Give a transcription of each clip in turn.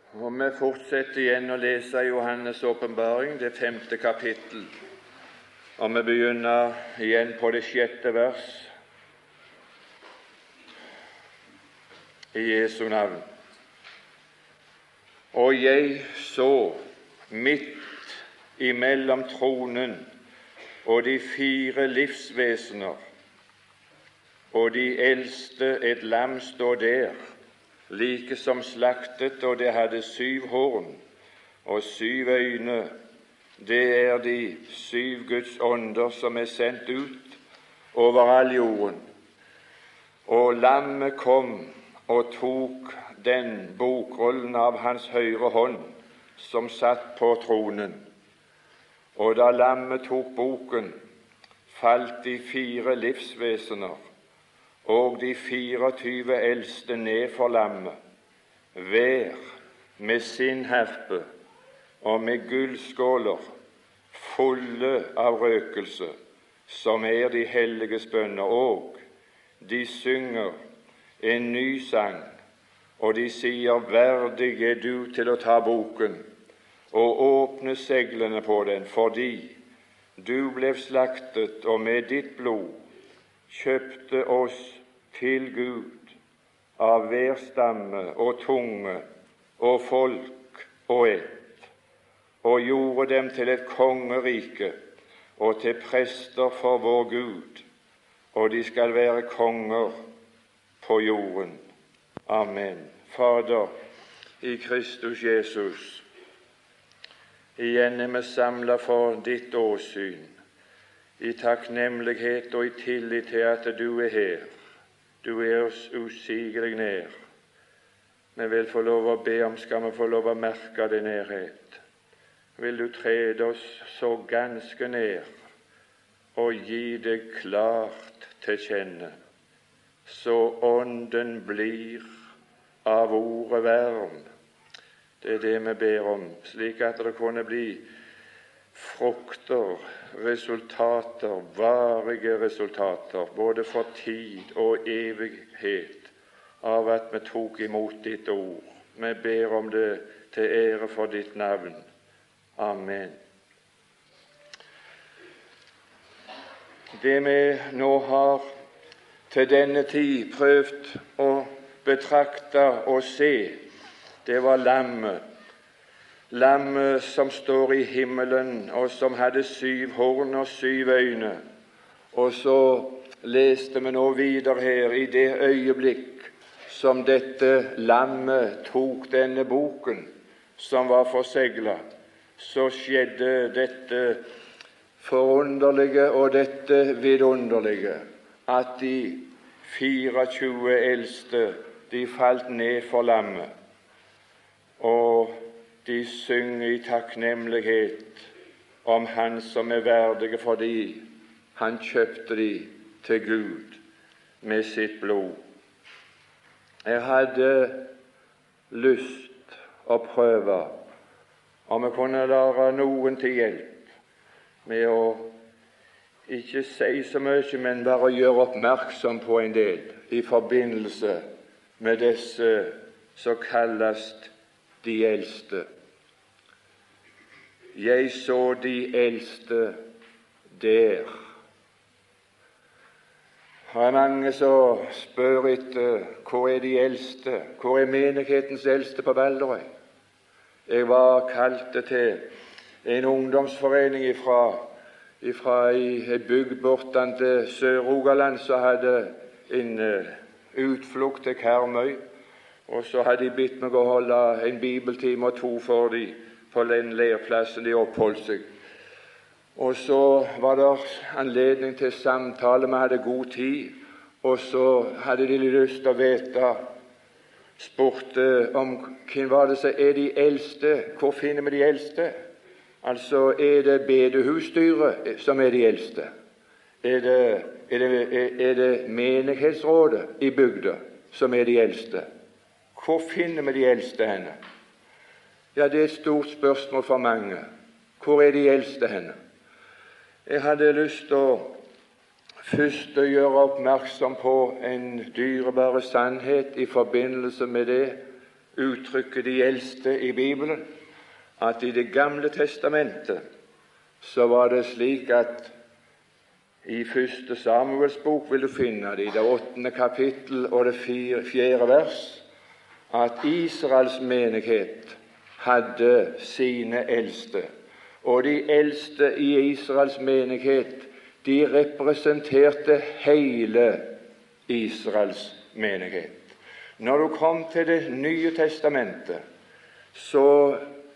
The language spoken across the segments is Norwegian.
Og vi fortsetter igjen å lese Johannes' åpenbaring, det 5. kapittel. Og vi begynner igjen på det 6. vers i Jesu navn. Og jeg så midt imellom tronen og de 4 livsvesener og de eldste et lam stå der, like som slaktet, og det hadde 7 horn og 7 øyne. Det er de 7 Guds ånder som er sendt ut over all jorden. Og lammet kom og tok den bokrullen av hans høyre hånd, som satt på tronen. Og da lammet tok boken, falt de 4 livsvesener og de 24 eldste ned for lammet, hver med sin herpe og med gullskåler fulle av røkelse, som er de helliges bønner, og de synger en ny sang, og de sier: verdig er du til å ta boken og åpne seglene på den, fordi du ble slaktet og med ditt blod kjøpte oss til Gud av hver stamme og tunge og folk og ett, og gjorde dem til et kongerike og til prester for vår Gud, og de skal være konger på jorden. Amen. Fader, i Kristus Jesus, igjen er vi samlet for ditt åsyn, i takknemlighet og i tillit til at du er her. Du er oss usigelig nær. Vi vil få lov å be om, skal vi få lov å merke din nærhet. Vil du trede oss så ganske nær og gi det klart til kjenne, så ånden blir av ordet varm. Det er det vi ber om, slik at det kunne bli frukter, resultater, varige resultater, både for tid og evighet, av at vi tok imot ditt ord. Vi ber om det til ære for ditt navn. Amen. Det vi nå har til denne tid prøvd å betrakte og se, det var lammet. Lammet som står i himmelen, og som hadde 7 horn og 7 øyne. Og så leste vi nå videre her, i det øyeblikk som dette lammet tok denne boken som var forseglet, så skjedde dette forunderlige og dette vidunderlige, at de 24 eldste, de falt ned for lammet, og de synger i takknemlighet om Han som er verdige, fordi Han kjøpte de til Gud med sitt blod. Jeg hadde lyst å prøve om jeg kunne lære noen til hjelp med å ikke si så mye, men bare gjøre oppmerksom på en del i forbindelse med disse som kalles de eldste. Jeg så de eldste der. Det er mange som spør etter hvor er de eldste, hvor er menighetens eldste på Valderøy. Jeg var kalt til en ungdomsforening ifra en bygd bortan til Sør-Rogaland, som hadde en utflukt til Karmøy, og så hadde de bedt meg å holde en bibeltime og 2 for dem på den leirplassen de oppholdt seg. Og så var det anledning til samtale, vi hadde god tid, og så hadde de lyst til å vite, spurte om hvem var det som er de eldste, hvor finner vi de eldste? Altså, er det bedehusstyret som er de eldste? Er det menighetsrådet i bygda som er de eldste? Hvor finner vi de eldste henne? Ja, det er et stort spørsmål for mange. Hvor er de eldste henne? Jeg hadde lyst til å først gjøre oppmerksom på en dyrebar sannhet i forbindelse med det uttrykket de eldste i Bibelen, at i Det gamle testamentet så var det slik at i 1. Samuels bok vil du finne det i det 8. kapittel og det 4. vers, at Israels menighet hadde sine eldste, og de eldste i Israels menighet, de representerte hele Israels menighet. Når du kom til Det nye testamentet, så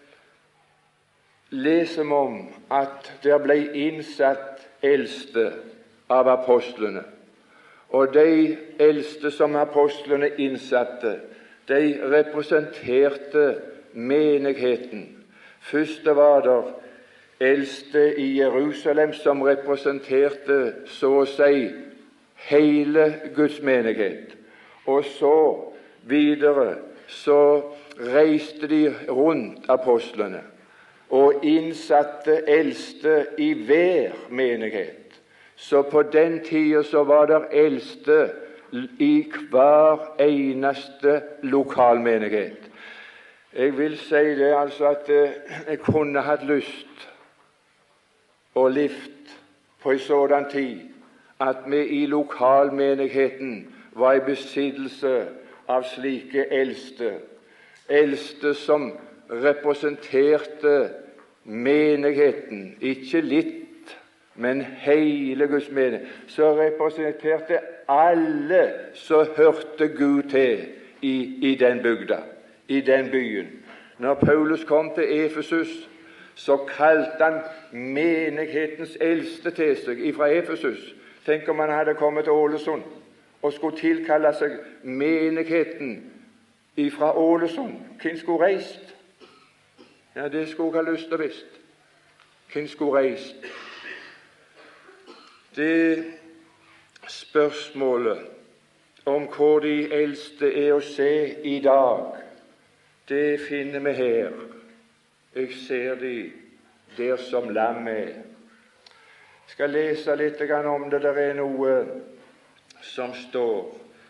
leser vi om at det ble innsatt eldste av apostlene. Og de eldste som apostlene innsatte, de representerte menigheten. Først var det eldste i Jerusalem som representerte så å si hele Guds menighet. Og så videre så reiste de rundt apostlene og innsatte eldste i hver menighet. Så på den tida så var det eldste i hver eneste lokalmenighet. Jeg vil si det altså at jeg kunne hatt lyst og levd på en sådan tid at vi i lokalmenigheten var i besittelse av slike eldste som representerte menigheten, ikke litt, men hele Guds menighet, som representerte alle som hørte Gud til i den bygda, i den byen. Når Paulus kom til Efesus, så kalte han menighetens eldste til seg fra Efesus. Tenk om han hadde kommet til Ålesund og skulle tilkalle seg menigheten fra Ålesund. Hvem skulle reist? Ja, det skulle jeg ha lyst til å visst. Hvem skulle reist? Det spørsmålet om hvor de eldste er å se i dag, det finner vi her. Jeg ser de der som lam er. Jeg skal lese litt om det. Der er noe som står.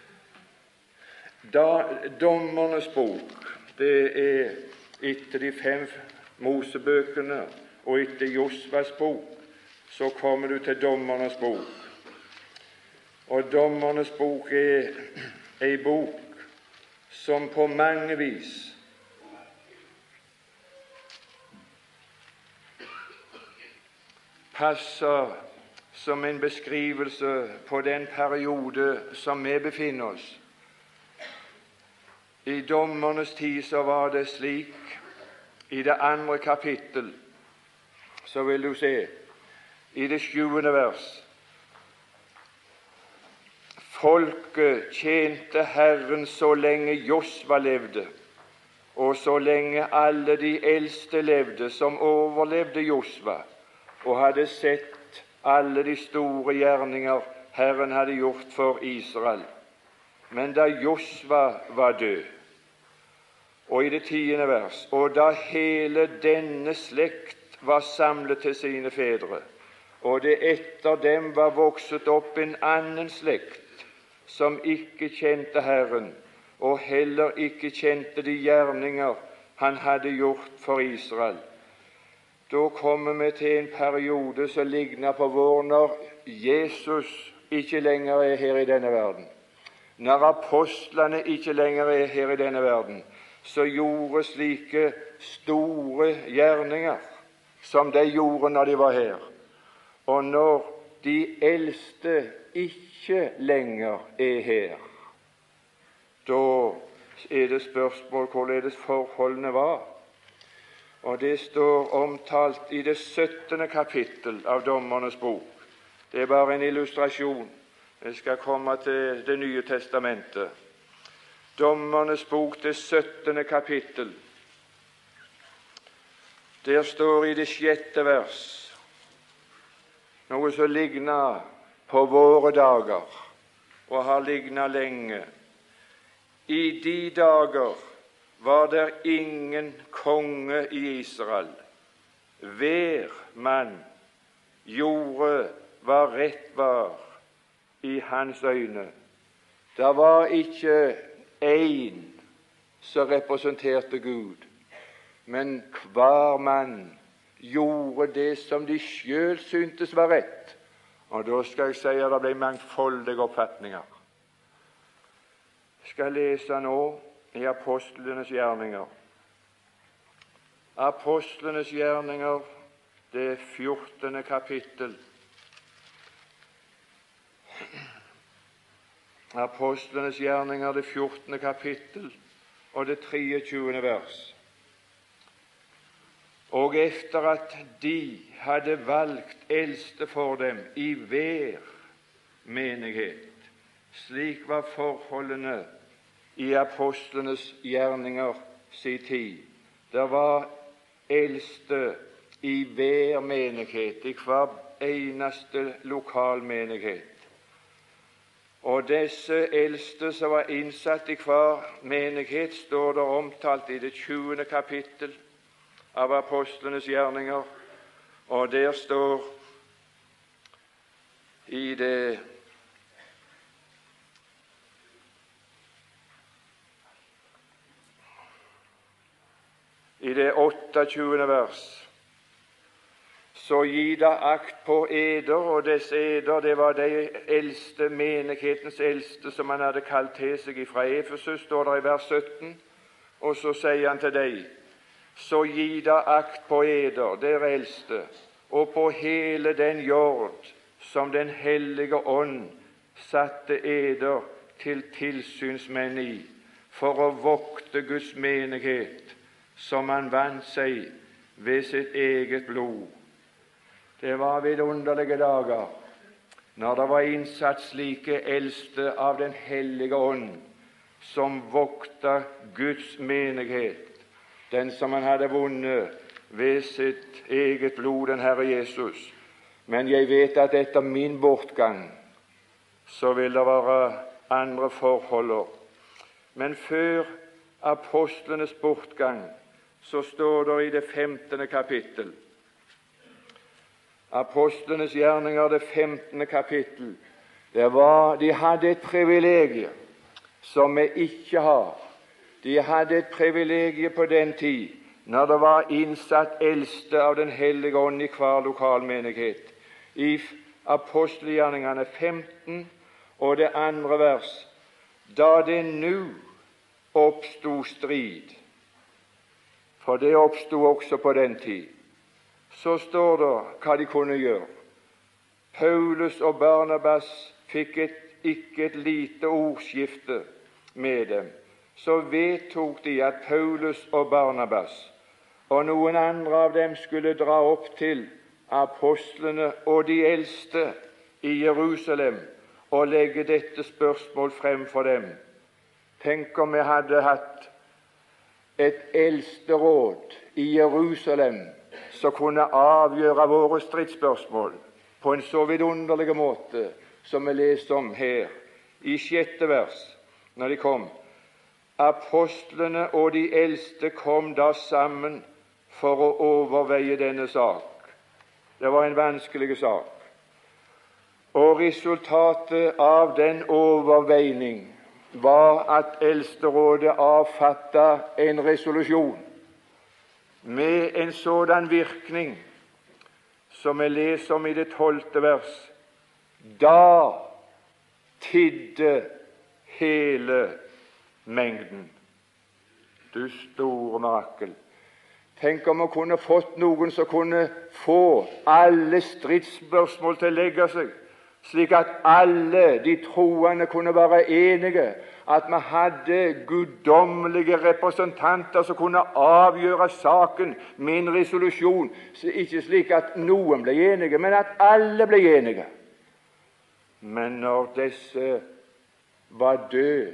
Dommernes bok, det er etter de 5 Mosebøkene og etter Josvas bok, så kommer du til Dommernes bok. Og Dommernes bok er en bok som på mange vis passer som en beskrivelse på den periode som vi befinner oss. I Dommernes tid så var det slik, i det 2. kapittel, så vil du se, i det 7. vers, folket tjente Herren så lenge Josva levde, og så lenge alle de eldste levde som overlevde Josva, og hadde sett alle de store gjerninger Herren hadde gjort for Israel. Men da Josva var død, og i det 10. vers, og da hele denne slekt var samlet til sine fedre, og det etter dem var vokset opp en annen slekt som ikke kjente Herren, og heller ikke kjente de gjerninger han hadde gjort for Israel. Da kommer vi til en periode som ligner på vår, når Jesus ikke lenger er her i denne verden. Når apostlene ikke lenger er her i denne verden, så gjorde slike store gjerninger som de gjorde når de var her. Og når de eldste ikke lenger er her, da er det spørsmål hvorledes forholdene var. Og det står omtalt i det 17. kapittel av Dommernes bok. Det er bare en illustrasjon. Jeg skal komme til Det nye testamentet. Dommernes bok, det 17. kapittel. Der står i det 6. vers noe som ligner på våre dager, og har lignet lenge. I de dager var der ingen konge i Israel. Hver mann gjorde hva rett var i hans øyne. Det var ikke én som representerte Gud, men hver mann gjorde det som de selv syntes var rett. Og da skal jeg si at det ble mangfoldige oppfatninger. Jeg skal lese nå i Apostlenes gjerninger. Apostlenes gjerninger, det 14. kapittel. Apostlenes gjerninger, det 14. kapittel og det 23. vers. Og efter at de hadde valgt eldste for dem i hver menighet, slik var forholdene i apostlenes gjerninger sin tid. Det var eldste i hver menighet, i hver eneste lokalmenighet. Og disse eldste som var innsatt i hver menighet, står det omtalt i det 20. kapittel av apostlenes gjerninger, og der står i det 28. vers: så gi da akt på eder, og disse eder, det var de eldste, menighetens eldste, som han hadde kalt til seg fra Efesus, står det i vers 17. Og så sier han til deg: så gi da akt på eder, dere eldste, og på hele den jord som den hellige ånd satte eder til tilsynsmenn i, for å vokte Guds menighet, som han vant seg ved sitt eget blod. Det var vidunderlige dager når det var innsatt slike eldste av den hellige ånd, som vokta Guds menighet, den som han hadde vunnet ved sitt eget blod, den Herre Jesus. Men jeg vet at etter min bortgang så vil det være andre forhold. Men før apostlenes bortgang så står det i det 15. kapittel. Apostlenes gjerninger, det 15. kapittel. De hadde et privilegium som vi ikke har. De hadde et privilegium på den tid når det var innsatt eldste av den hellige ånd i hver lokalmenighet. I apostelgjerningene 15 og det 2. vers: da det nå oppstod strid, for det oppstod også på den tid, så står det hva de kunne gjøre. Paulus og Barnabas fikk ikke et lite ordskifte med dem. Så vedtok de at Paulus og Barnabas og noen andre av dem skulle dra opp til apostlene og de eldste i Jerusalem og legge dette spørsmål frem for dem. Tenk om vi hadde hatt et eldsteråd i Jerusalem som kunne avgjøre våre stridsspørsmål på en så vidunderlig måte som vi leser om her i 6. vers, når de kom. Apostlene og de eldste kom da sammen for å overveie denne sak. Det var en vanskelig sak. Og resultatet av den overveining var at eldsterådet avfattet en resolusjon med en sådan virkning som vi leser om i det 12. vers. Da tidde hele mengden. Du store mirakel. Tenk om vi kunne fått noen som kunne få alle stridsspørsmål til å legge seg, slik at alle de troende kunne være enige, at vi hadde guddommelige representanter som kunne avgjøre saken med en resolusjon, ikke slik at noen ble enige, men at alle ble enige. Men når disse var døde,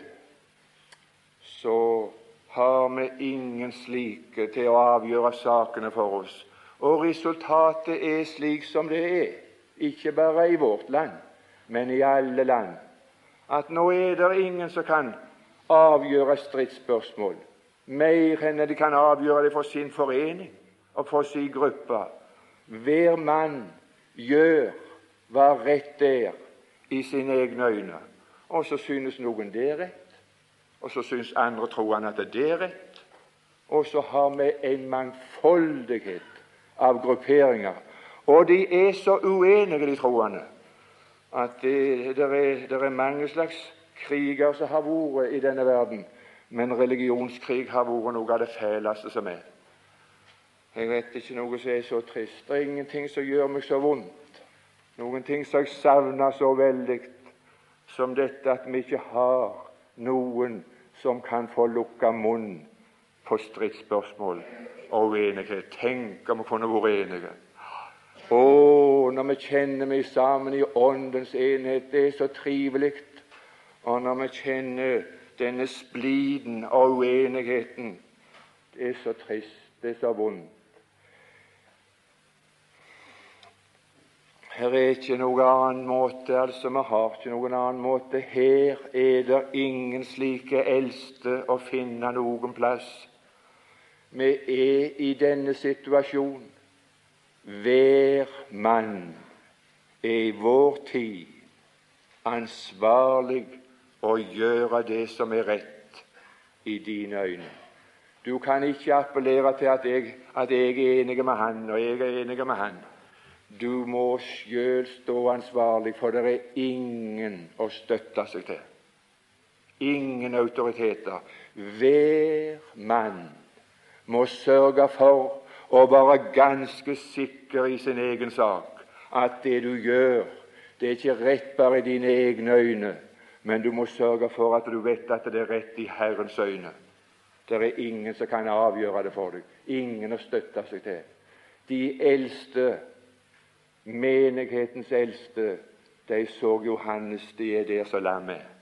så har vi ingen slike til å avgjøre sakene for oss. Og resultatet er slik som det er, ikke bare i vårt land, men i alle land, at nå er det ingen som kan avgjøre stridsspørsmål mer enn de kan avgjøre det for sin forening og for sin gruppe. Hver mann gjør hva rett er i sine egne øyne, og så synes noen det er rett, og så syns andre troende at det er rett. Og så har vi en mangfoldighet av grupperinger, og de er så uenige, de troende, at det er mange slags kriger som har vært i denne verden, men religionskrig har vært noe av det fæleste som er. Jeg vet ikke noe som er så trist. Det er ingenting som gjør meg så vondt, noen ting som jeg savner så veldig, som dette at vi ikke har noen som kan få lukka munn på stridsspørsmål og uenighet. Tenk om vi kunne vært enige. Når vi kjenner vi sammen i åndens enhet, det er så trivelig. Og når vi kjenner denne spliden og uenigheten, det er så trist, det er så vondt. Her er ikke noen annen måte, vi har ikke noen annen måte. Her er det ingen slike eldste å finne noen plass. Vi er i denne situasjon. Hver mann er i vår tid ansvarlig å gjøre det som er rett i dine øyne. Du kan ikke appellere til at jeg er enig med han, og jeg er enig med han. Du må selv stå ansvarlig, for det er ingen å støtte seg til. Ingen autoriteter. Hver mann må sørge for å være ganske sikker i sin egen sak, at det du gjør, det er ikke rett bare i dine egne øyne, men du må sørge for at du vet at det er rett i Herrens øyne. Det er ingen som kan avgjøre det for deg, ingen å støtte seg til. De eldste, menighetens eldste, de så Johannes, de er der så lam er.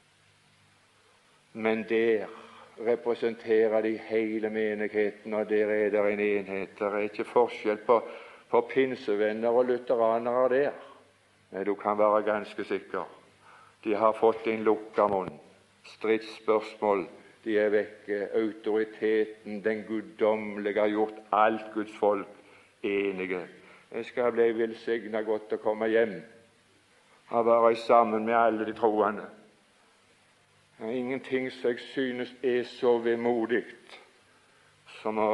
Men der representerer de hele menigheten, og der er det en enhet. Det er ikke forskjell på pinsevenner og lutheranere der. Men du kan være ganske sikker. De har fått en lukka munn. Stridsspørsmål, de er vekke. Autoriteten, den guddommelige, har gjort alt Guds folk enige. Jeg skal bli velsignet godt å komme hjem og være sammen med alle de troende. Det er ingenting som jeg synes er så vemodig som å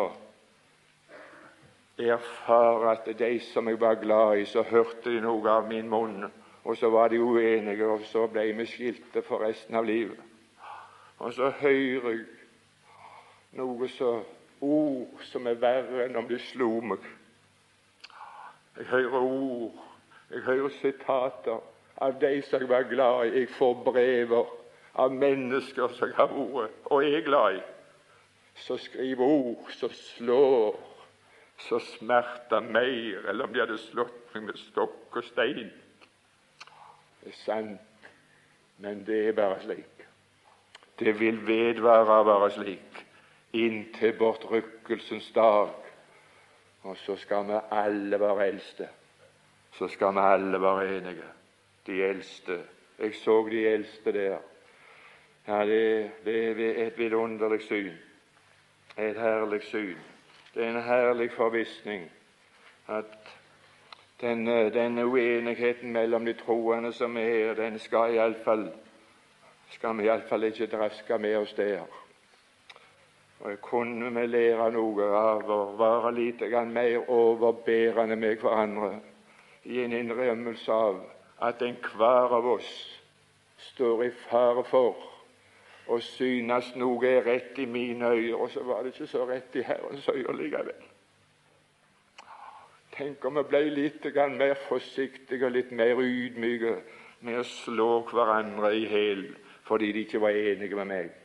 erfare at de som jeg var glad i, så hørte de noe av min munn, og så var de uenige, og så ble vi skilte for resten av livet. Og så hører jeg noe så ord som er verre enn om de slo meg. Jeg hører ord, jeg hører sitater av de som jeg var glad i. Jeg får brever av mennesker som jeg har vært og er glad i, som skriver ord som slår, som smerter mer, eller om de hadde slått meg med stokk og stein. Det er sant, men det er bare slik. Det vil vedvare å være slik inntil bortrykkelsens dag. Og så skal vi alle være eldste. Så skal vi alle være enige. De eldste. Jeg så de eldste der. Ja, det er et vidunderlig syn. Et herlig syn. Det er en herlig forvissning at denne uenigheten mellom de troende som er her, den skal vi iallfall ikke draske med oss der. Og kunne vi lære noe av å være litt mer overbærende med hverandre i en innrømmelse av at enhver av oss står i fare for og synes noe er rett i mine øyne, og så var det ikke så rett i Herrens øyne likevel. Tenk om vi ble litt mer forsiktige og litt mer ydmyke med å slå hverandre i hæl fordi de ikke var enige med meg.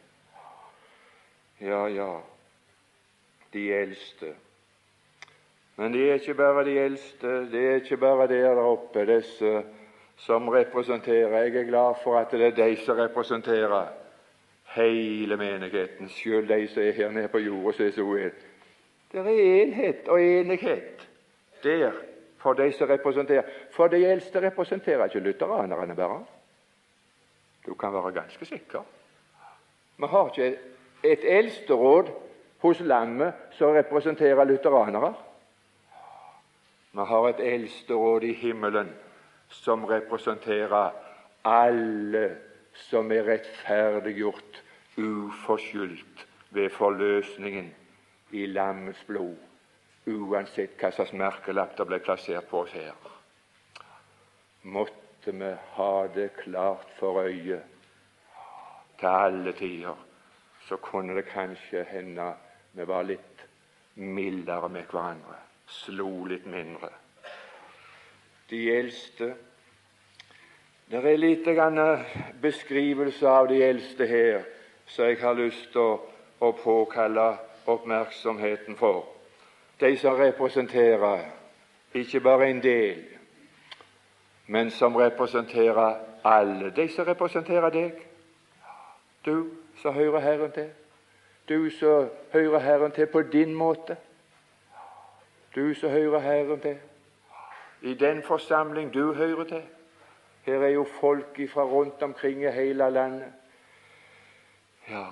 Ja, de eldste. Men det er ikke bare de eldste, det er ikke bare der oppe, disse som representerer. Jeg er glad for at det er de som representerer hele menigheten, selv de som er her nede på jorda, som er så uenige. Det er enhet og enighet der for de som representerer. For de eldste representerer ikke lutheranerne bare. Du kan være ganske sikker. Vi har ikke et eldsteråd hos lammet som representerer lutheranere. Vi har et eldsteråd i himmelen som representerer alle som er rettferdiggjort uforskyldt ved forløsningen i lammets blod, uansett hva slags merkelapp det ble plassert på oss her. Måtte vi ha det klart for øyet til alle tider, så kunne det kanskje hende vi var litt mildere med hverandre, slo litt mindre. De eldste, det er lite grann beskrivelse av de eldste her, så jeg har lyst til å påkalle oppmerksomheten for. De som representerer ikke bare en del, men som representerer alle. De som representerer deg, du som hører Herren til, du som hører Herren til på din måte, du som hører Herren til i den forsamling du hører til. Her er jo folk fra rundt omkring i hele landet. Ja,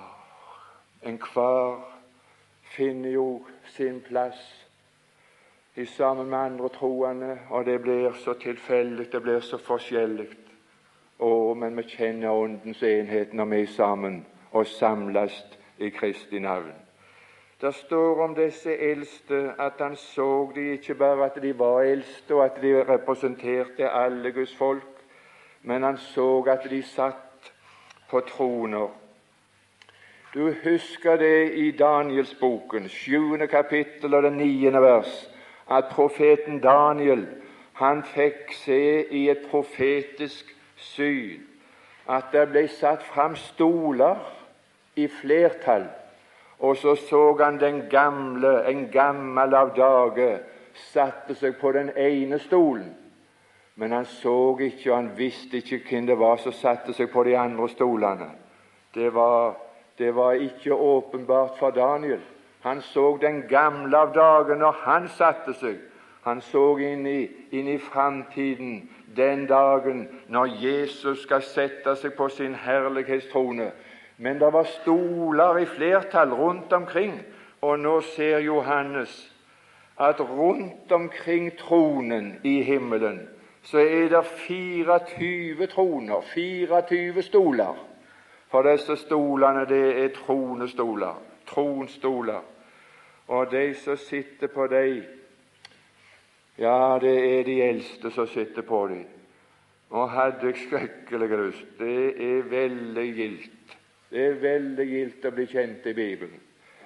enhver finner jo sin plass i sammen med andre troende, og det blir så tilfeldig, det blir så forskjellig. Men vi kjenner åndens enhet når vi er sammen og samles i Kristi navn. Det står om disse eldste at han så de ikke bare at de var eldste og at de representerte alle Guds folk, men han så at de satt på troner. Du husker det i Danielsboken, 7. kapittel og det 9. vers, at profeten Daniel, han fikk se i et profetisk syn at det ble satt fram stoler i flertall, og så han en gammel av dage, satte seg på den ene stolen, men han så ikke, og han visste ikke hvem det var som satte seg på de andre stolene. Det var ikke åpenbart for Daniel. Han så den gamle av dagen når han satte seg. Han så inn i framtiden, den dagen når Jesus skal sette seg på sin herlighetstrone. Men det var stoler i flertall rundt omkring, og nå ser Johannes at rundt omkring tronen i himmelen så er det 24 troner, 24 stoler. For disse stolene, det er tronestoler, tronstoler. Og de som sitter på dem, ja, det er de eldste som sitter på dem. Og hadde jeg skrekkelig lyst. Det er veldig gildt. Det er veldig gildt å bli kjent i Bibelen.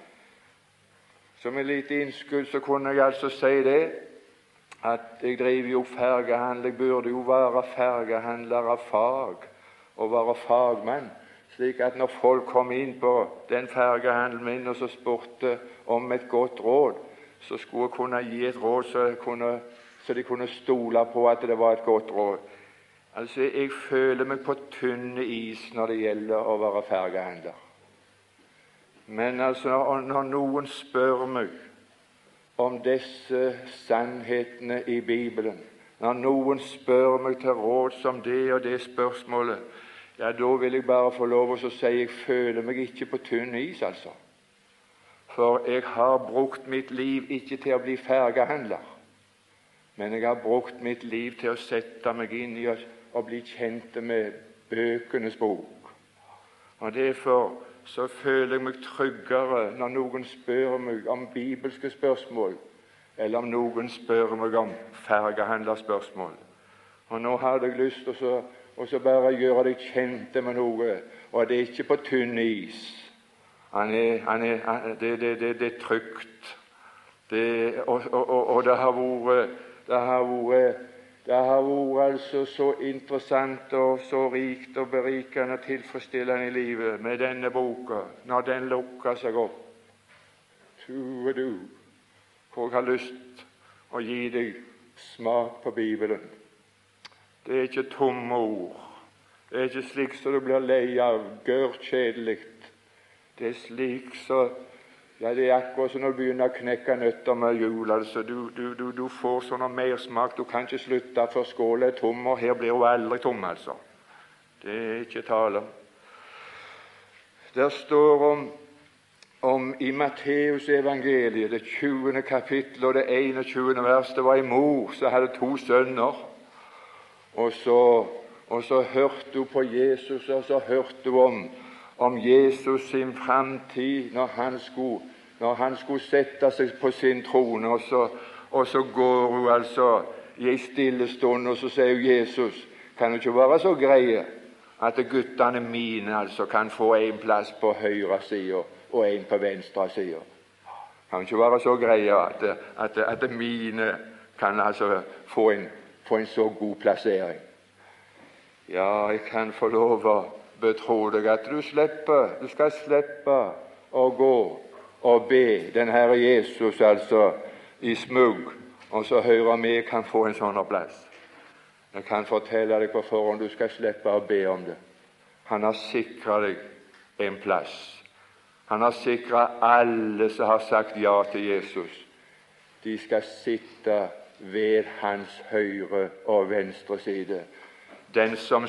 Som en lite innskudd så kunne jeg altså si det, at jeg driver jo fergehandel. Jeg burde jo være fergehandler av fag og være fagmann, slik at når folk kom inn på den fergehandelen min og så spurte om et godt råd, så skulle jeg kunne gi et råd så de kunne stole på at det var et godt råd. Altså, jeg føler meg på tynne is når det gjelder å være fergehandler. Men altså, når noen spør meg om disse sannhetene i Bibelen, når noen spør meg til råds om det og det spørsmålet, ja, da vil jeg bare få lov å si jeg føler meg ikke på tynn is, altså. For jeg har brukt mitt liv ikke til å bli fergehandler, men jeg har brukt mitt liv til å sette meg inn i og bli kjent med bøkenes bok. Og derfor så føler jeg meg tryggere når noen spør meg om bibelske spørsmål, eller om noen spør meg om fergehandlerspørsmål. Og nå hadde jeg lyst til å bare gjøre deg kjente med noe, og det er ikke på tynn is. Det er trygt. Og det har vært altså så interessant og så rikt og berikende og tilfredsstillende i livet med denne boka, når den lukker seg opp. Hvor jeg har lyst å gi deg smak på Bibelen. Det er ikke tomme ord. Det er ikke slik så du blir lei av, gørrkjedelig. Det er slik så det er akkurat som når du begynner å knekke nøtter med jul. Altså, du får sånn mersmak. Du kan ikke slutte før skålen er tom, og her blir hun aldri tom, altså. Det er ikke tale om. Der står om i Matteus evangeliet, det 20. kapittel og det 21. vers, det var en mor som hadde 2 sønner, og så hørte hun på Jesus, og så hørte hun om Jesus sin framtid når han skulle sette seg på sin trone, og så går hun altså i en stille stund, og så sier Jesus, kan du ikke være så greie at guttene mine altså kan få en plass på høyre side og en på venstre side? Kan ikke være så greie at mine kan altså få en så god plassering? Ja, jeg kan få lov å betro deg at du skal slippe å gå og be den Herre Jesus altså i smug, og så høre om jeg kan få en sånn plass. Jeg kan fortelle deg på forhånd, du skal slippe å be om det. Han har sikret deg en plass. Han har sikret alle som har sagt ja til Jesus. De skal sitte ved hans høyre og venstre side. Den som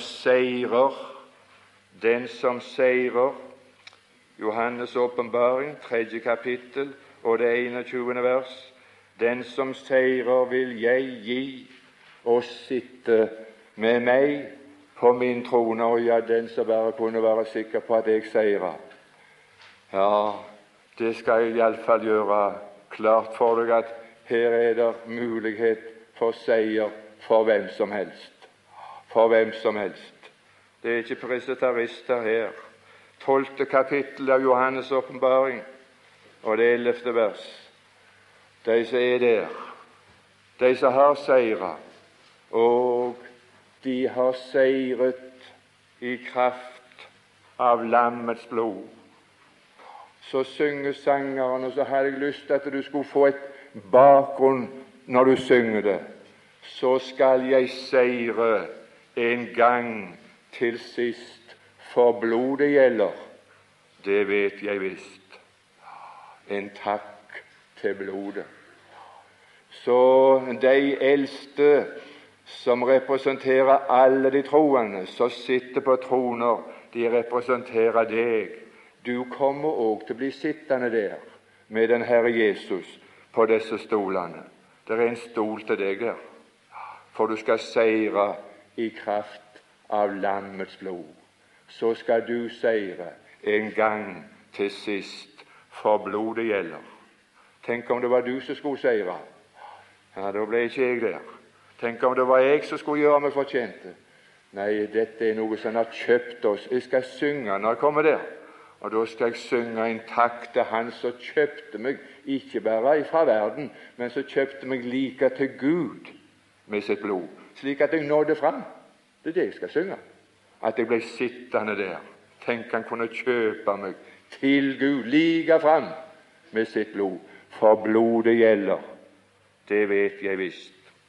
seirer, Johannes' åpenbaring, 3. kapittel og det 21. vers. Den som seirer vil jeg gi og sitte med meg på min trone. Og ja, den som bare kunne være sikker på at jeg seirer. Ja, det skal jeg i alle fall gjøre klart for deg, at her er det mulighet for seier for hvem som helst. For hvem som helst. Det er ikke pressetarister her. 12. kapittel av Johannes' åpenbaring og det 11. vers. De som er der, de som har seiret, og de har seiret i kraft av lammets blod. Så synger sangeren, og så hadde jeg lyst til at du skulle få et bakgrunn når du synger det. Så skal jeg seire en gang til sist, for blodet gjelder, det vet jeg visst. En takk til blodet. Så de eldste som representerer alle de troende, som sitter på troner, de representerer deg. Du kommer også til å bli sittende der med den Herre Jesus på disse stolene. Det er en stol til deg der, for du skal seire i kraft av lammets blod. Så skal du seire en gang til sist, for blodet gjelder. Tenk om det var du som skulle seire. Ja, da ble ikke jeg der. Tenk om det var jeg som skulle gjøre meg fortjente. Nei, dette er noe som har kjøpt oss. Jeg skal synge når jeg kommer der. Og da skal jeg synge en takk til Han som kjøpte meg, ikke bare fra verden, men som kjøpte meg like til Gud med sitt blod, slik at jeg nådde fram. Det er det jeg skal synge. At jeg ble sittende der. Tenk, han kunne kjøpe meg til Gud, like fram med sitt blod. For blodet gjelder. Det vet jeg visst.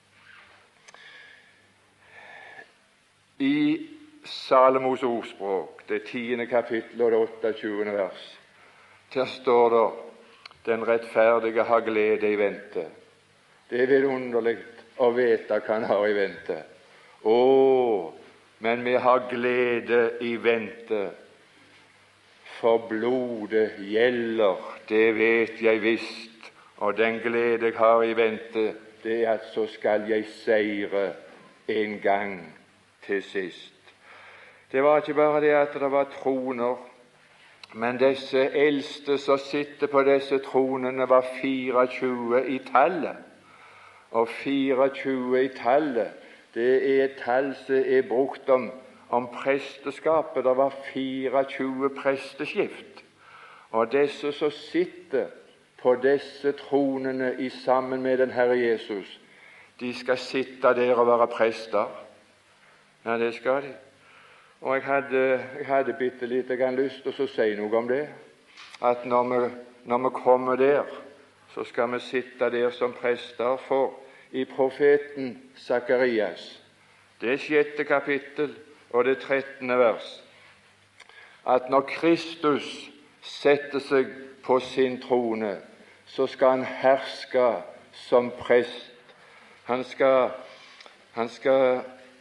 I Salomos ordspråk, det 10. kapittel og det 28. vers, der står det: den rettferdige har glede i vente. Det er vidunderlig å vite hva han har i vente. Men vi har glede i vente, for blodet gjelder, det vet jeg visst. Og den glede jeg har i vente, det er at så skal jeg seire en gang til sist. Det var ikke bare det at det var troner, men disse eldste som sitter på disse tronene, var 24 i tallet. Og 24 i tallet, det er et tall som er brukt om presteskapet. Det var 24 presteskift. Og disse som sitter på disse tronene i sammen med den Herre Jesus, de skal sitte der og være prester. Ja, det skal de. Og jeg hadde bitte litt lyst til å si noe om det. At når vi kommer der, så skal vi sitte der som prester. For i profeten Sakarias, det 6. kapittel og det 13. vers, at når Kristus setter seg på sin trone, så skal han herske som prest. Han skal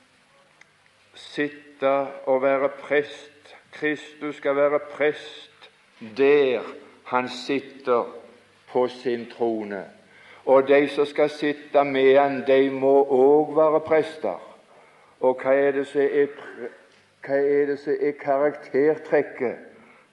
sitte og være prest. Kristus skal være prest der han sitter på sin trone. Og de som skal sitte med han, de må også være prester. Og hva er det som er karaktertrekket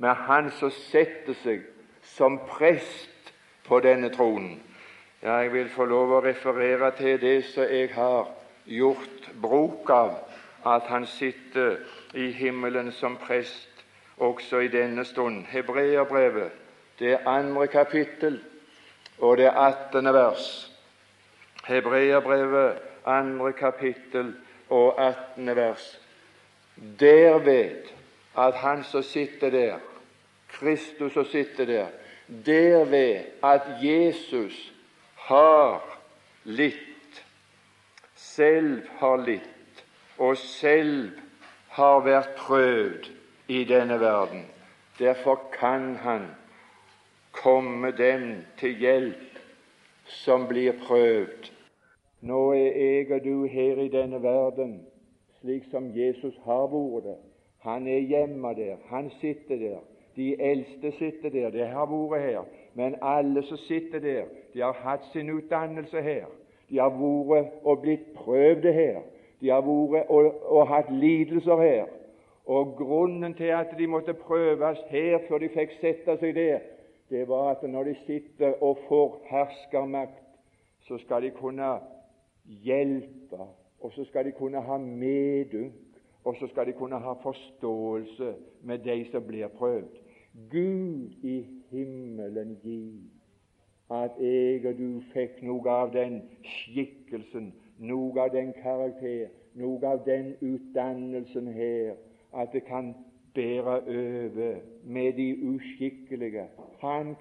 med Han som setter seg som prest på denne tronen. Ja, jeg vil få lov å referere til det som jeg har gjort bruk av, at Han sitter i himmelen som prest også i denne stund. Hebreerbrevet, det 2. kapittel og det 18. vers. Hebreerbrevet 2. kapittel og 18. vers. Derved at Han som sitter der, Kristus som sitter der, derved at Jesus har litt, selv har litt, og selv har vært prøvd i denne verden. Derfor kan Han komme dem til hjelp som blir prøvd. Nå er jeg og du her i denne verden slik som Jesus har vært der. Han er hjemme der, Han sitter der. De eldste sitter der, de har vært her. Men alle som sitter der, de har hatt sin utdannelse her. De har vært og blitt prøvde her. De har vært og hatt lidelser her. Og grunnen til at de måtte prøves her før de fikk sette seg der, det var at når de sitter og får herskermakt, så skal de kunne hjelpe, og så skal de kunne ha medynk, og så skal de kunne ha forståelse med de som blir prøvd. Gud i himmelen gi at jeg og du fikk noe av den skikkelsen, noe av den karakter, noe av den utdannelsen her, at det kan bære over med de uskikkelige. Han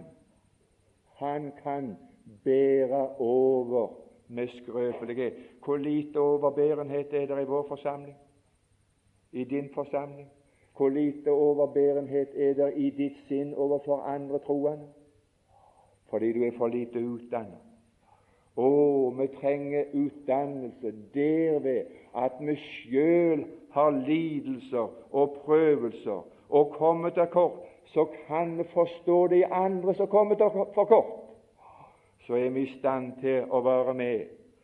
kan bære over med skrøpelighet. Hvor lite overbærenhet er det i vår forsamling? I din forsamling? Hvor lite overbærenhet er det i ditt sinn overfor andre troende? Fordi du er for lite utdannet. Vi trenger utdannelse derved at vi selv har lidelser og prøvelser og kommer til kort, så kan vi forstå de andre som kommer til for kort. Så er vi i stand til å være med.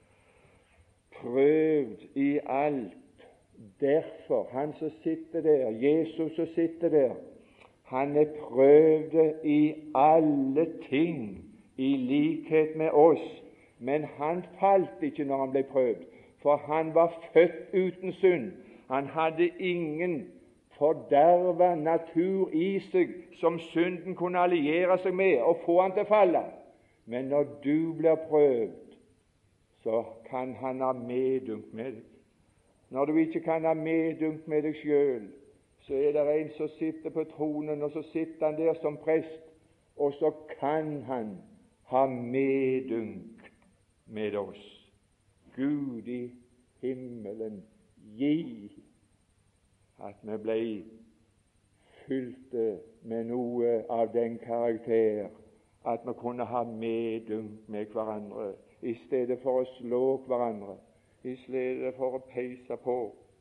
Prøvd i alt. Derfor, Han som sitter der, Jesus som sitter der, Han er prøvd i alle ting i likhet med oss. Men han falt ikke når han ble prøvd, for han var født uten synd. Han hadde ingen forderva natur i seg som synden kunne alliere seg med og få han til å falle. Men når du blir prøvd, så kan han ha medynk med deg. Når du ikke kan ha medynk med deg sjøl, så er det en som sitter på tronen, og så sitter han der som prest, og så kan han ha medynk med oss. Gud i himmelen gi at vi ble fylte med noe av den karakter at vi kunne ha medynk med hverandre, i stedet for å slå hverandre, i stedet for å peise på.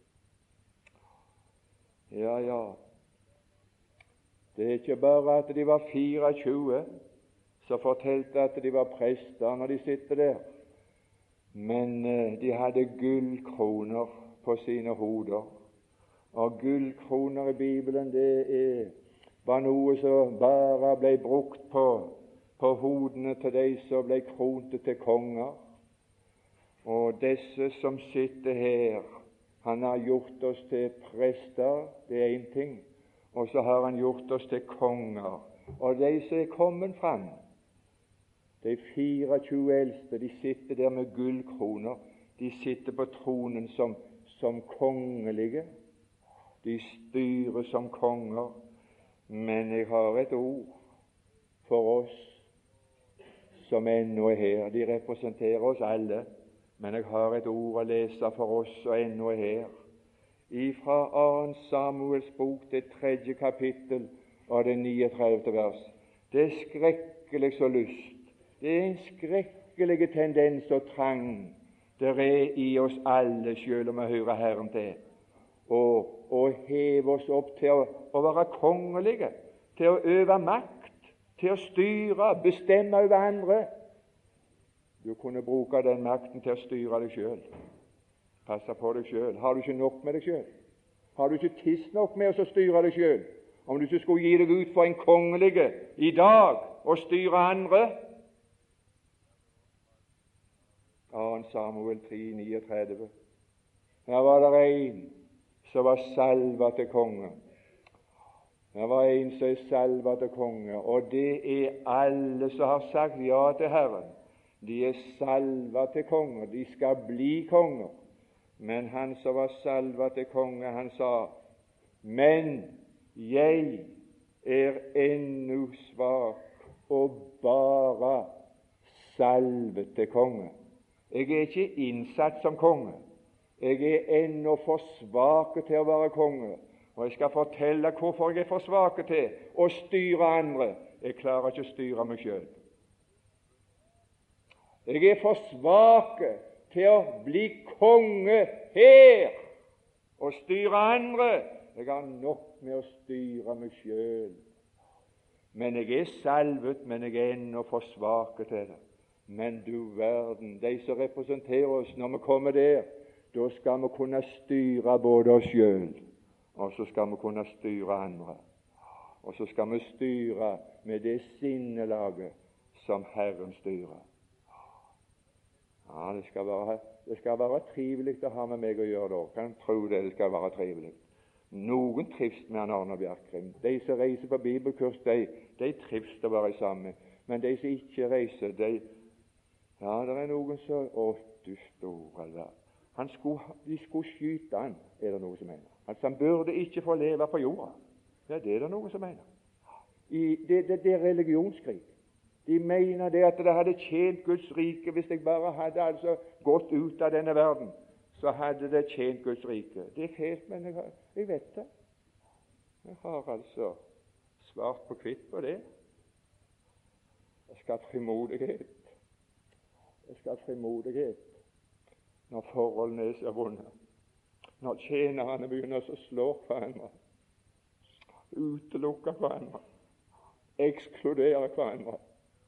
Ja, det er ikke bare at de var 24 som fortalte at de var prester når de sitter der, men de hadde gullkroner på sine hoder. Og gullkroner i Bibelen, det var noe som bare ble brukt på hodene til de som ble kronte til konger. Og disse som sitter her, han har gjort oss til prester, det er en ting, og så har han gjort oss til konger. Og de som er kommet fram, de 24 eldste, de sitter der med gullkroner. De sitter på tronen som kongelige. De styrer som konger. Men jeg har et ord for oss som ennå er her. De representerer oss alle, men jeg har et ord å lese for oss som ennå er her. Ifra 2. Samuels bok, det 3. kapittel og det 39. vers. Det er skrekkelig så lyst. Det er en skrekkelig tendens og trang det er i oss alle, selv om vi hører Herren til, og heve oss opp til å være kongelige, til å øve makt, til å styre, bestemme over andre. Du kunne bruke den makten til å styre deg selv. Passe på deg selv. Har du ikke nok med deg selv? Har du ikke tiss nok med å styre deg selv? om du ikke skulle gi deg ut for en kongelige i dag og styre andre. 2. Samuel 3:39. Her var det en som var salva til konge. Her var en som er salva til konge, og det er alle som har sagt ja til Herren. De er salva til konger, de skal bli konger. Men han som var salva til konge, han sa: men jeg er ennå svak og bare salvet til konge. Jeg er ikke innsatt som konge. Jeg er ennå for svak til å være konge. Og jeg skal fortelle hvorfor jeg er for svak til å styre andre. Jeg klarer ikke å styre meg selv. Jeg er for svak til å bli konge her og styre andre. Jeg har nok med å styre meg selv. Men jeg er salvet, men jeg er ennå for svak til det. Men du verden, de som representerer oss, når vi kommer der, da skal vi kunne styre både oss selv, og så skal vi kunne styre andre. Og så skal vi styre med det sinnelaget som Herren styrer. Ja, det skal være trivelig å ha med meg å gjøre da. Kan du tro det skal være trivelig? Noen trives med han Arne Bjerkreim. De som reiser på bibelkurs, de trives å være sammen. Men de som ikke reiser, det er noen som du store verden. De skulle skyte han, er det noen som mener. Altså, han burde ikke få leve på jorda. Ja, det er det noen som mener. Det er religionskrig. De mener det at det hadde tjent Guds rike hvis jeg bare hadde gått ut av denne verden. Så hadde det tjent Guds rike. Det er helt, men jeg vet det. Jeg har svart på hvitt på det. Jeg skal ha frimodighet. Jeg skal ha frimodighet når forholdene er så vonde. Når tjenerne begynner å slå hverandre, utelukke hverandre, ekskludere hverandre.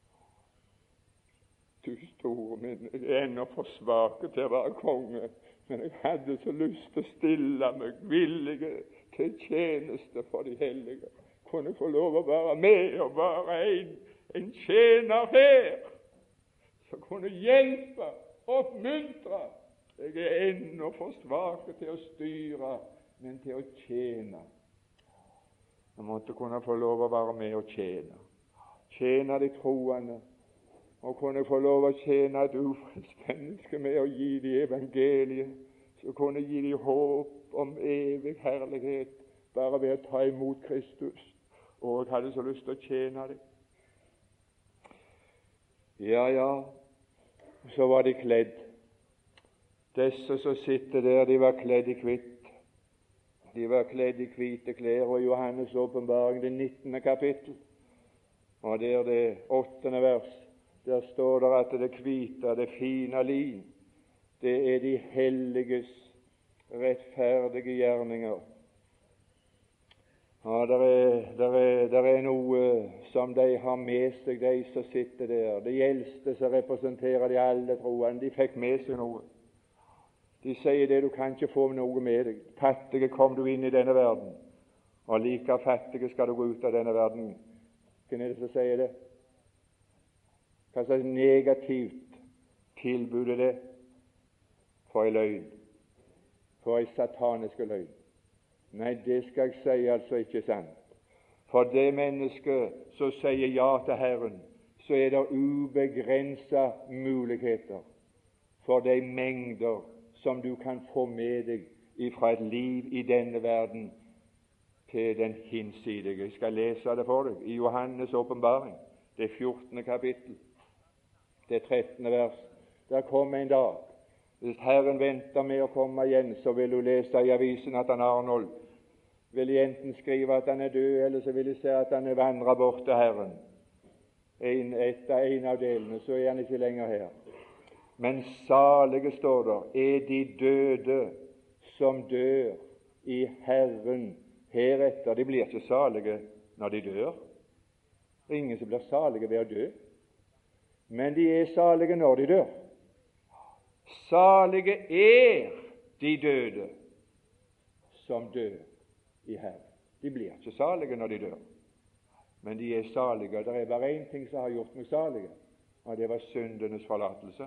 Du store min, jeg er ennå for svak til å være konge, men jeg hadde så lyst til å stille meg villige til tjeneste for de hellige. Kunne få lov å være med og være en tjener her, som kunne hjelpe, oppmuntre. Jeg er ennå for svak til å styre, men til å tjene. Jeg måtte kunne få lov å være med og tjene. Tjene de troende, og kunne få lov å tjene et ufrelst menneske med å gi de evangeliet, så kunne gi de håp om evig herlighet bare ved å ta imot Kristus. Og jeg hadde så lyst til å tjene dem. Ja, så var de kledd. Disse som sitter der, de var kledd i hvitt. De var kledd i hvite klær, og i Johannes' åpenbaring, det 19. kapittel, og der det 8. vers, der står det at det hvite, det fine lin, det er de helliges rettferdige gjerninger. Ja, der er noe som de har med seg, de som sitter der. De eldste som representerer de alle troende, de fikk med seg noe. De sier det, du kan ikke få noe med deg. Fattige kom du inn i denne verden, og like fattige skal du gå ut av denne verden. Hvem er det som sier det? Hva slags negativt tilbud er det? For en løgn. For en satanisk løgn. Nei, det skal jeg si altså ikke sant. For det mennesket som sier ja til Herren, så er det ubegrenset muligheter for de mengder som du kan få med deg fra et liv i denne verden til den hinsidige. Jeg skal lese det for deg i Johannes' åpenbaring, det 14. kapittel, det 13. vers. Der kommer en dag. Hvis Herren venter med å komme igjen, så vil du lese i avisen at han Arnold vil enten skrive at han er død, eller så vil de se at han er vandret bort til Herren. Etter en av delene, så er han ikke lenger her. Men salige, står der, er de døde som dør i Herren heretter. De blir ikke salige når de dør. Det er ingen som blir salige ved å dø. Men de er salige når de dør. Salige er de døde som dør i Herren. De blir ikke salige når de dør, men de er salige. Og det er bare én ting som har gjort meg salige, og det var syndenes forlatelse.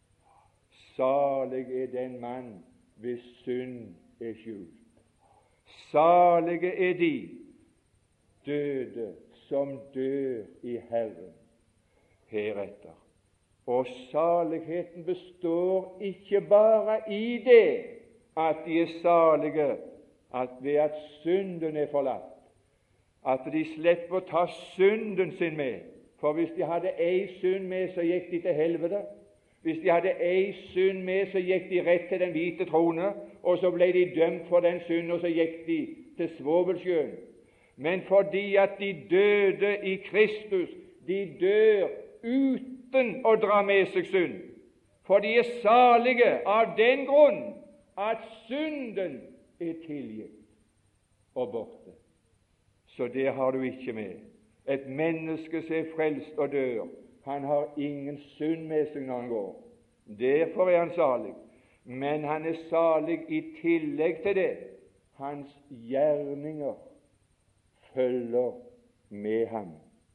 Salig er den mann hvis synd er skjult. Salige er de døde som dør i Herren heretter. Og saligheten består ikke bare i det at de er salige ved at synden er forlatt, at de slipper å ta synden sin med. For hvis de hadde ei synd med, så gikk de til helvete. Hvis de hadde ei synd med, så gikk de rett til den hvite trone, og så ble de dømt for den synden, og så gikk de til svovelsjøen. Men fordi at de døde i Kristus, de dør uten å dra med seg synd. For de er salige av den grunn at synden er tilgitt og borte. Så det har du ikke med. Et menneske som er frelst og dør, han har ingen synd med seg når han går. Derfor er han salig. Men han er salig i tillegg til det. Hans gjerninger følger med ham.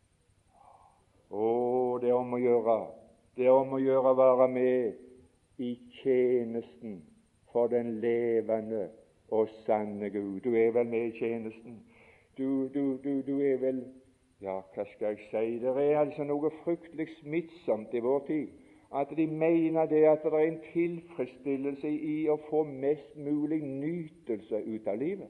Det er om å gjøre. Det er om å gjøre å være med i tjenesten for den levende og sanne Gud. Du er vel med i tjenesten. Du er vel, ja, hva skal jeg si, det er altså noe fryktelig smittsomt i vår tid, at de mener det at det er en tilfredsstillelse i å få mest mulig nytelse ut av livet.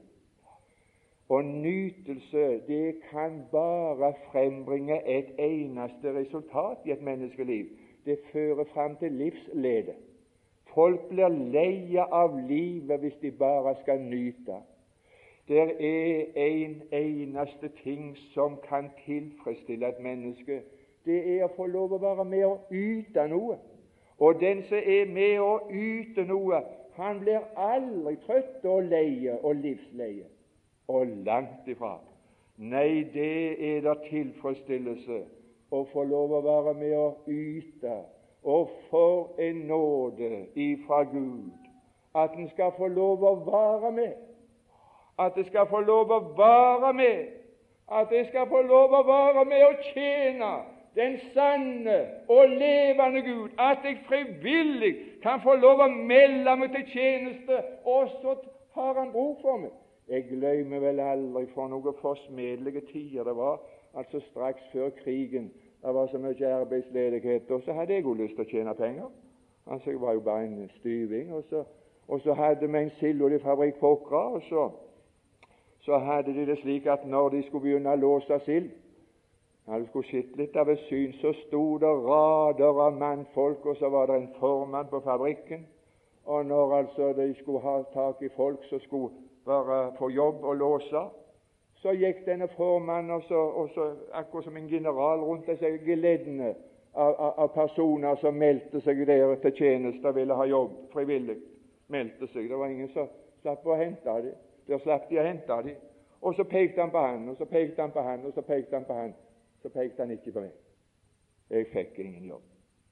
Og nytelse, det kan bare frembringe et eneste resultat i et menneskeliv. Det fører frem til livslede. Folk blir leie av livet hvis de bare skal nyte. Det er en eneste ting som kan tilfredsstille et menneske. Det er å få lov å være med og yte noe. Og den som er med og yte noe, han blir aldri trøtt og leie og livsleie. Og langt ifra. Nei, det er der tilfredsstillelse å få lov å være med og yte. Og for en nåde ifra Gud at en skal få lov å være med. At det skal få lov å være med, at det skal få lov å være med å tjene den sanne og levende Gud, at jeg frivillig kan få lov å melde meg til tjeneste, og så har han bruk for meg. Jeg glemmer vel aldri for noen forsmedelige tider det var, altså straks før krigen. Det var så mye arbeidsledighet, og så hadde jeg jo lyst til å tjene penger. Altså, jeg var jo bare en styving, og så hadde vi en sildoljefabrikk på Åkra, og så hadde de det slik at når de skulle begynne å låse sild, når de skulle sitte litt av et syn, så sto det rader av mannfolk, og så var det en formann på fabrikken. Og når altså de skulle ha tak i folk som skulle være på jobb og låse, så gikk denne formannen og så akkurat som en general rundt disse geleddene av personer som meldte seg der til tjeneste og ville ha jobb frivillig. Meldte seg. Det var ingen som slapp å hente dem. Der slapp de å hente dem. Og så pekte han på han, og så pekte han på han, og så pekte han på han. Så pekte han ikke på meg. Jeg fikk ingen jobb.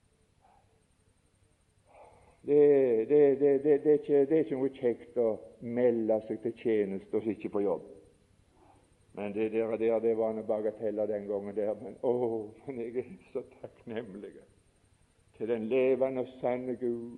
Det er ikke noe kjekt å melde seg til tjeneste og ikke på jobb. Men det var en bagateller den gangen der. Men jeg er så takknemlig til den levende og sanne Gud,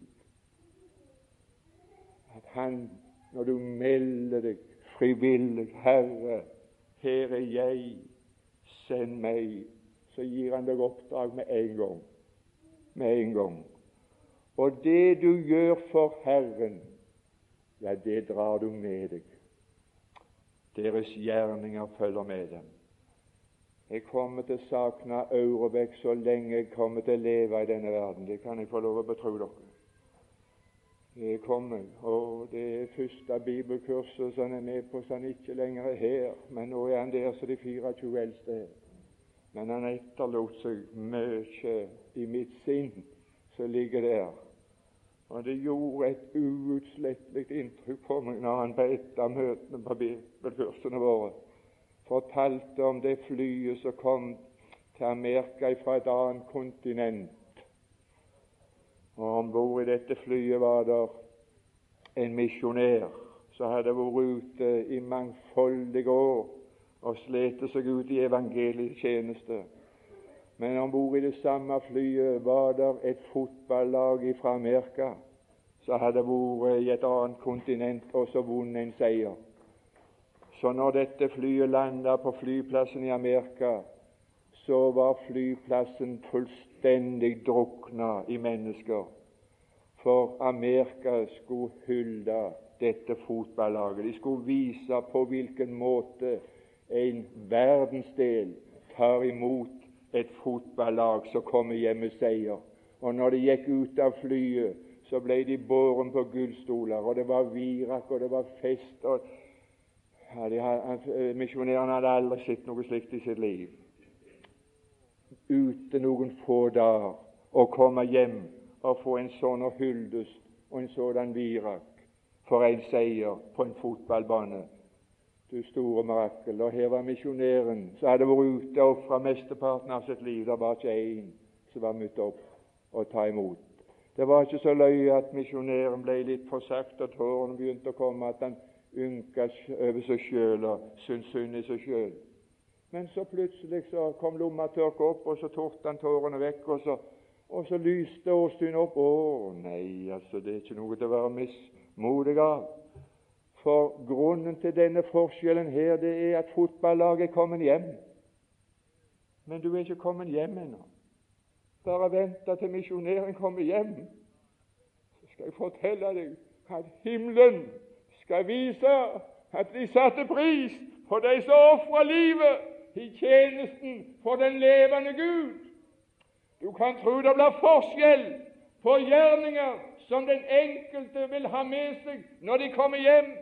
at han, når du melder deg frivillig, Herre, her er jeg, send meg, så gir han deg oppdrag med en gang. Med en gang. Og det du gjør for Herren, ja, det drar du med deg. Deres gjerninger følger med dem. Jeg kommer til å savne Aurebekk så lenge jeg kommer til å leve i denne verden. Det kan jeg få lov å betro dere. Det kommer, og det er første bibelkurset som han er med på, så han ikke lenger er her, men nå er han der som de 24 eldste her. Men han etterlot seg mye i mitt sinn som ligger der, og det gjorde et uutslettelig inntrykk på meg når han på et av møtene på bibelkursene våre fortalte om det flyet som kom til Amerika fra et annet kontinent. Og ombord i dette flyet var der en misjonær så hadde jeg vært ute i mangfoldige år og slet seg ut i evangeliets tjeneste. Men om bord i det samme flyet var der et fotballag fra Amerika, så hadde jeg vært i et annet kontinent og så vunnet en seier. Så når dette flyet landet på flyplassen i Amerika, så var flyplassen fullstendig drukna i mennesker. For Amerika skulle hylle dette fotballaget. De skulle vise på hvilken måte en verdensdel tar imot et fotballag som kommer hjem med seier. Og når de gikk ut av flyet, så ble de båret på gullstoler, og det var virak, og det var fest. Og misjonærene hadde aldri sett noe slikt i sitt liv. Uten noen få dager å komme hjem og få en sånn hyldest og en sådan virak for en seier på en fotballbane. Du store mirakel. Og her var misjonæren som hadde vært ute og offret mesteparten av sitt liv. Det var ikke én som var møtt opp og ta imot. Det var ikke så løye at misjonæren ble litt forsagt, og tårene begynte å komme, at han ynka over seg sjøl og syntes synd i seg sjøl. Men så plutselig så kom lommetørket opp, og så torde han tårene vekk, og så lyste åsyn opp. Å nei, altså, det er ikke noe til å være mismodig av. For grunnen til denne forskjellen her, det er at fotballaget er kommet hjem. Men du er ikke kommet hjem ennå. Bare vent til misjonæren kommer hjem. Så skal jeg fortelle deg at himmelen skal vise at de satte pris på de som ofret livet i tjenesten for den levende Gud. Du kan tro det blir forskjell på gjerninger som den enkelte vil ha med seg når de kommer hjem.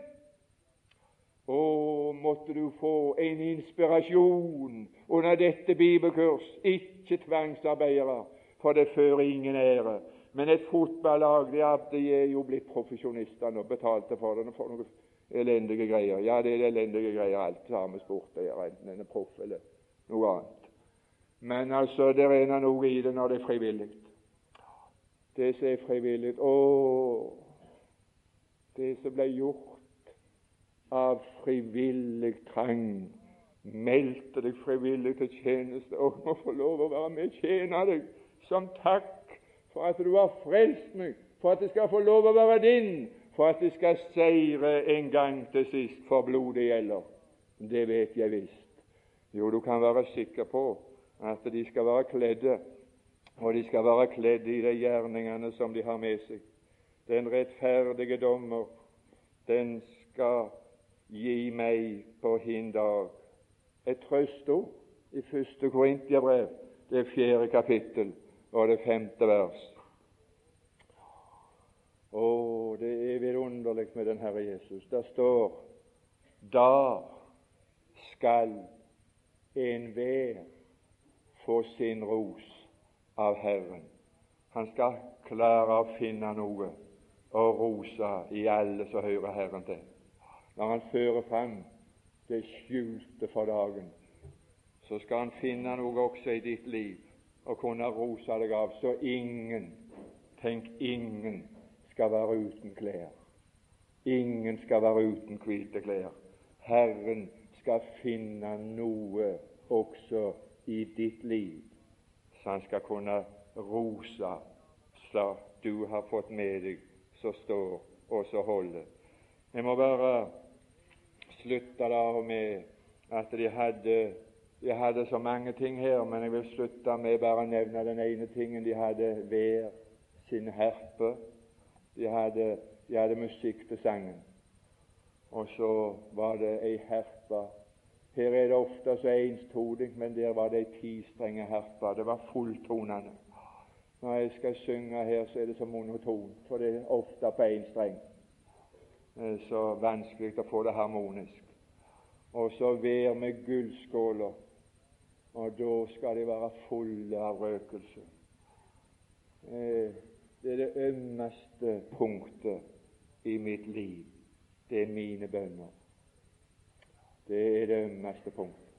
Måtte du få en inspirasjon under dette bibelkurs. Ikke tvangsarbeidere, for det fører ingen ære. Men et fotballag, de er jo blitt profesjonister og betalte for det og får noen elendige greier. Ja, det er elendige greier, alt sammen sport, enten en er proff eller noe annet. Men altså, det er noe i det når det er frivillig. Det som er frivillig, det som ble gjort av frivillig trang, meldte deg frivillig til tjeneste, og må få lov å være med og tjene deg som takk for at du har frelst meg, for at det skal få lov å være din, for at det skal seire en gang til sist for blodet gjelder. Det vet jeg visst. Jo, du kan være sikker på at de skal være kledde, og de skal være kledde i de gjerningene som de har med seg. Den rettferdige dommer, den skal gi meg på hin dag et trøstord i 1. Korintiabrev, det 4. kapittel og det 5. vers. Det er vidunderlig med den Herre Jesus. Der står: da skal enhver få sin ros av Herren. Han skal klare å finne noe å rose i alle som hører Herren til. Når han fører frem det skjulte for dagen, så skal han finne noe også i ditt liv og kunne rose deg av, så ingen, tenk ingen, skal være uten klær. Ingen skal være uten hvite klær. Herren skal finne noe også i ditt liv, så han skal kunne rose, så du har fått med deg, så står og så holder. Jeg må bare slutte da med at de hadde så mange ting her, men jeg vil slutte med bare å nevne den ene tingen. De hadde hver sin herpe. De hadde musikk til sangen. Og så var det ei herpe. Her er det ofte så enstodig, men der var det ei 10-strenge herpe. Det var fulltonende. Når jeg skal synge her, så er det så monoton, for det er ofte på én streng. Det er så vanskelig å få det harmonisk. Og så vær med gullskåler, og da skal de være fulle av røkelse. Det er det ømmeste punktet i mitt liv. Det er mine bønner. Det er det ømmeste punktet.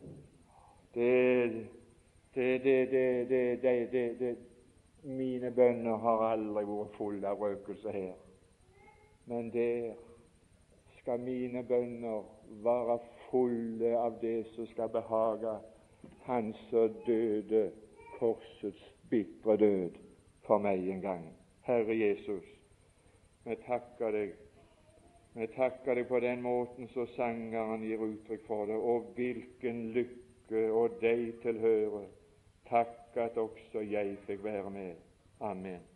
Mine bønner har aldri vært fulle av røkelse her. Men der skal mine bønner være fulle av det som skal behage Han som døde korsets bitre død for meg en gang. Herre Jesus, vi takker deg. Vi takker deg på den måten så sangeren gir uttrykk for det, og hvilken lykke og deg tilhøre. Takk at også jeg fikk være med. Amen.